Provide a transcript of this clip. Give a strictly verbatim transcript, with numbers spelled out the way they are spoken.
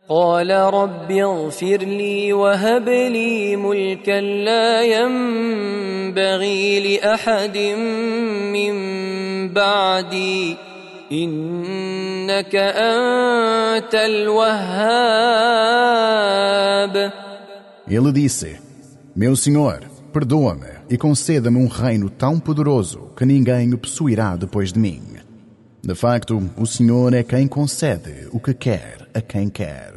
قال رب اغفر لي وهب لي ملكا لا ينبغي لأحد من بعدي إنك أنت الوهاب. Ele disse: Meu Senhor, perdoa-me e conceda-me um reino tão poderoso que ninguém o possuirá depois de mim. De facto, o Senhor é quem concede o que quer a quem quer.